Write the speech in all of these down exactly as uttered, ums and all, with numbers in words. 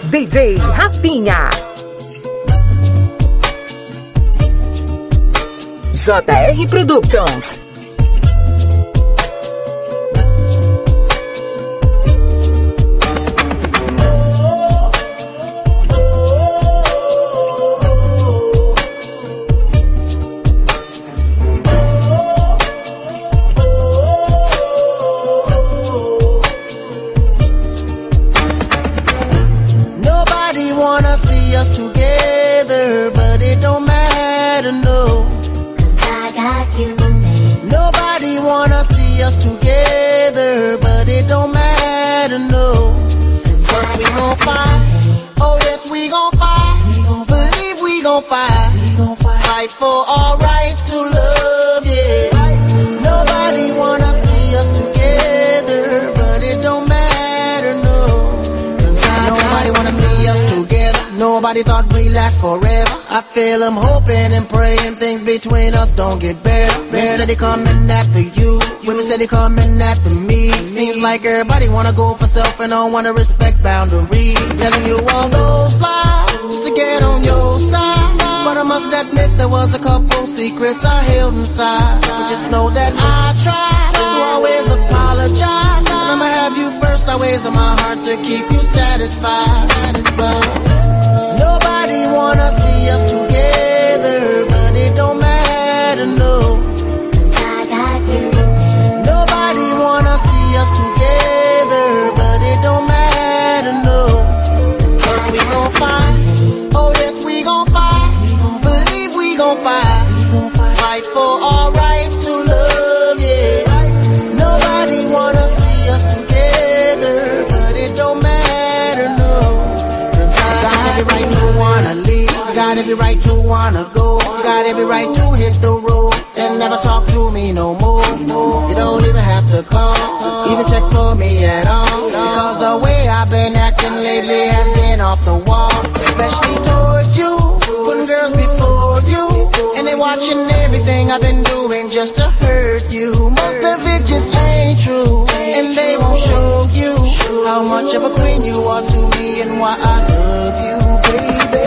D J Rafinha. J R Productions. Wanna see us together, but it don't matter, no. Cause I got you, babe. Nobody wanna see us together, but it don't matter, no. Cause we gon' fight, oh yes we gon' fight. Believe we gon' fight, fight for our right to love, yeah. Nobody wanna see us together, but it don't matter, no. Cause I nobody wanna see us together. Nobody thought we'd last forever. I feel I'm hoping and praying things between us don't get better. Men steady coming after you, women steady coming after me. Seems like everybody wanna go for self and don't wanna respect boundaries. Telling you all those lies just to get on your side. But I must admit there was a couple secrets I held inside. But just know that I tried to always apologize. And I'ma have you first always in my heart to keep you satisfied. But nobody wanna see us together, but it don't matter, no. Cause I got you. Nobody wanna see us together, but it don't matter, no. Cause we gon' fight, oh yes we gon' fight. Believe we gon' fight, fight for our right to love, yeah. Nobody wanna see us together, but it don't matter, no. Cause I got every right to wanna leave, you got every right to wanna go, you got every right to hit the road and never talk to me no more. You don't even have to call, even check for me at all, because the way I've been acting lately has been off the wall. Especially towards you, putting girls before you, and they watching everything I've been doing just to hurt you. Most of it just ain't true, and they won't show you how much of a queen you are to me and why I love you, baby.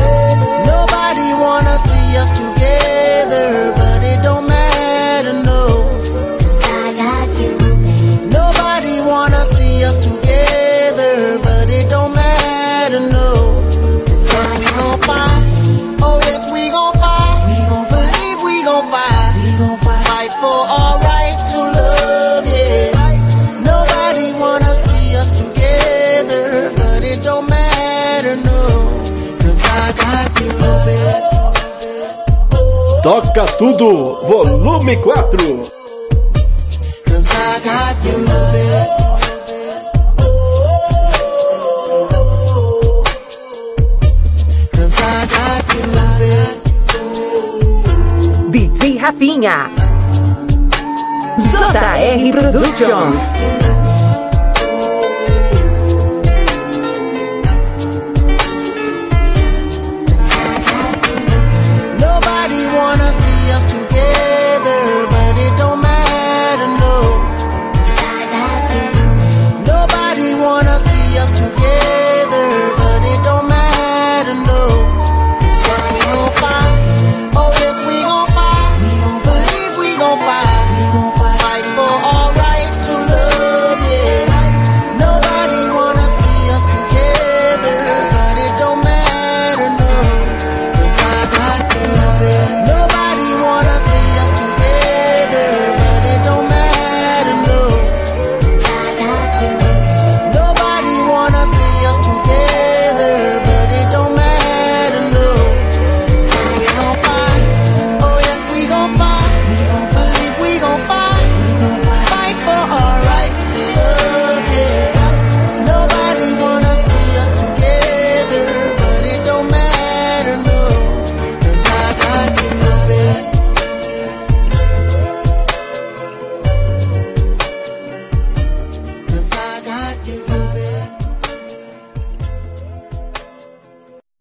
Nobody wanna see us together, but it don't matter, no. Cause I got you, baby. Nobody wanna see us together, but it don't matter, no. Cause we gon' fight, oh yes we gon' fight. Believe we gon' fight, fight for our right to love, yeah. Nobody wanna see us together, but it don't matter, no. Cause I got you, baby. Toca Tudo, volume quatro. Cause I got you, baby. Cause I got you, baby. D J Rafinha. J R Productions.